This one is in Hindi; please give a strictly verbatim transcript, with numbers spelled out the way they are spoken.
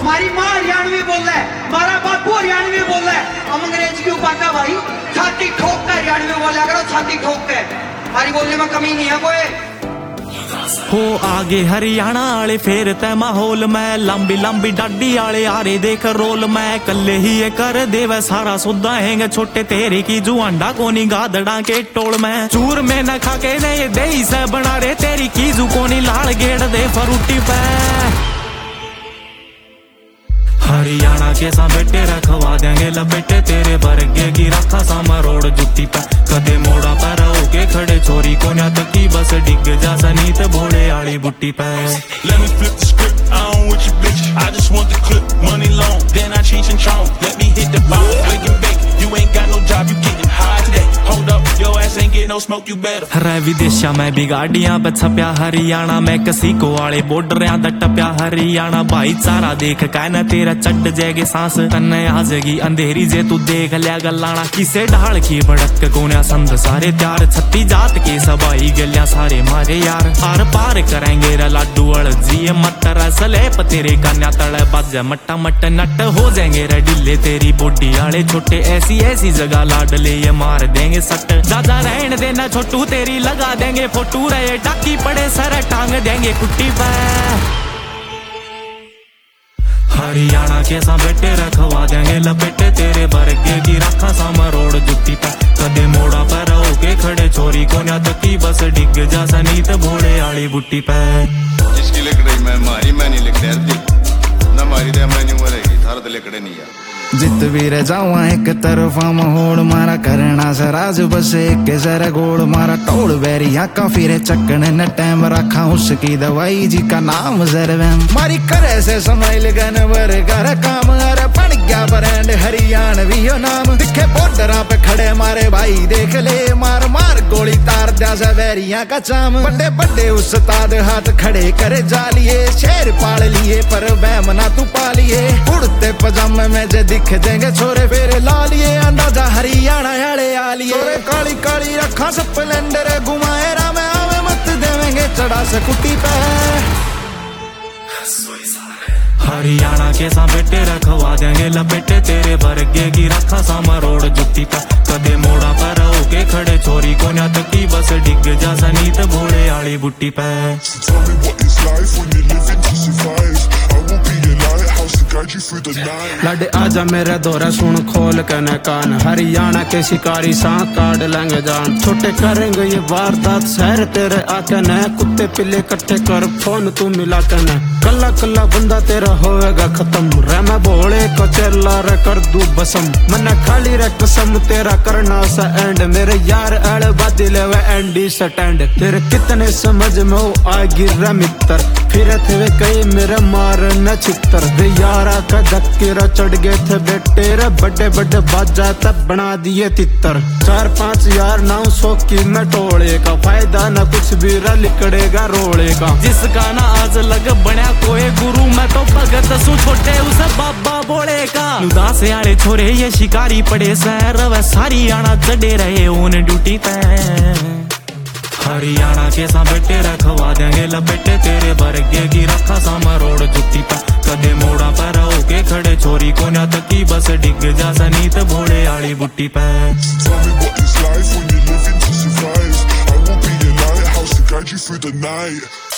मारी माँ हरियाणवी बोल रहा है, मारा बापू हरियाणवी बोल रहा है। हम अंग्रेज क्यों पाता भाई, छाती ठोक कर हरियाणवी बोला करो, छाती ठोक के। हमारी बोलने में कमी नहीं है कोई। हो आगे हरियाणा आले फेर तै माहौल में, लंबी लंबी डाडी आले आरे देख रोल में। कल्ले ही ये कर देवे सारा सुधा हैंगे, छोटे तेरे की जुआंडा कोनी गादड़ा के टोल में। चूर में न खाके ने ये दही से बना रे, तेरी की जू कोनी लाल गेड़ दे फरूटी पे। हरियाणा के सा बेटे रखवा देंगे लपेटे, तेरे बरगे की रखा सामा रोड जुट्टी पे। कदे मोड़ा पर होके खड़े छोरी को ना तकी, बस डिग जा सनीत भोले आली बुट्टी पे। Let me flip the script, I don't with your bitch, I just want the clip, money long, then I change and chong. Let me hit the ball, wake and bake, you ain't got no job, you getting high today. Hold up, your ass ain't get no smoke, you better. रे विदेशा में भी गाड़ियां पे छप्या हरियाणा में, कसी को वाले बॉर्डर दा टप्या हरियाणा। भाईचारा देख का न तेरा चढ़ जाएगी सांस, तन्ने आ जाएगी अंधेरी जे तू देख लिया गलाना। किसे ढाल की भड़क गोन्या संद सारे त्यार, छत्ती जात के सबाई गलियां सारे मारे यार। आर पार करेंगे रे लाडू जी मटर सलेप, तेरे कन्या तड़ बज मट्टा मट नट हो जाएंगे रे डिल्ले, तेरी बोडी आले छोटे। ऐसी ऐसी जगह लाडले ये मार देंगे सट, ज्यादा रहन देना छोटू तेरी लगा देंगे फोटू। रहे टाकी पड़े सर टांग देंगे कुट्टी पे। हरियाणा के सा बेटे रखवा देंगे लपेटे, तेरे बरगे की रखा सामा रोड जुट्टी पे। कदे मोड़ा पर होके खड़े छोरी को ना तकी, बस डिग जा सनीत भोले आली बुट्टी पे। जिसकी लिख रही मैं मारी मैं नहीं लिख रही ना, मारी दे मैं नहीं मरेगी थारा तो लिखड़े नहीं यार। जित भी रह जाऊँ एक तरफा माहौल मारा, करना सराज बस एक जरा गोल मारा। टोल बैरिया का फिर चक्कन न टाइम रखा, उसकी दवाई जी का नाम जरवैम। मारी करे से समझ गन वर कर काम, अरे बन गया ब्रांड हरियाणवी यो नाम। दिखे बॉर्डरा पे खड़े मारे भाई देख ले, मार मार गोली तार दिया से बैरिया का चाम। बड़े बड़े उस्ताद हाथ खड़े करे जालिए, शेर पाल लिए पर बैमना तू पालिए। उड़ते पजामे में जे दिख देंगे छोरे फेरे लालिए, अंदाजा हरियाणा आले आलिए। काली काली रखा स्प्लेंडर घुमाए राम आवे, मत देवेंगे चढ़ा से कुटी पे। हरियाणा के सा बेटे रखवा देंगे लपेटे, तेरे बरगे की रखा सामा रोड जुट्टी पे। कदे मोड़ा पर होके खड़े छोरी को ना तकी, बस डिग जा सनीत भोले आली बुट्टी पे। लड़ आजा मेरे दौरा सुन खोल के न कान, हरियाणा के शिकारी सांप काट लेंगे जान। छोटे करेंगे ये वारदात शहर तेरे आके न, कुत्ते पिल्ले इकट्ठे कर फोन तू मिला के न। कल्ला कल्ला बंदा तेरा होएगा खत्म, रे मैं भोले को चेला रे कर दू बसम। मना खाली रे कसम तेरा करना सा एंड, मेरे यार अड़ बाजी ले वे एंडी स्टैंड। तेरे कितने समझ में हो आएगी रे मित्र, फिर थे कई मेरे मार न चित्र। वे यारा का धक्केरा चढ़ गए थे बेटे रे, बड़े बड़े बाजा तब बना दिए तितर। चार पांच यार नौ सौ की मैं टोले का, फायदा न कुछ भी रे लिकड़ेगा रोले का। जिसका ना आज लग बना कोई गुरु, मैं तो भगत सू छोटे उसे बाबा बोले का। उदास आले छोरे ये शिकारी पड़े सर, वह सारी आना चढ़े रहे उन ड्यूटी पे। हरियाणा के सा बेटे रखवा देंगे लपेटे, तेरे बरगे की रखा सामा रोड जुट्टी पे। कदे मोड़ा पर होके खड़े छोरी को ना तकी, बस डिग जा सनीत भोले आली बुट्टी पे। Tell me what it's like when you're living to survive. I will be your lighthouse to guide you through the night.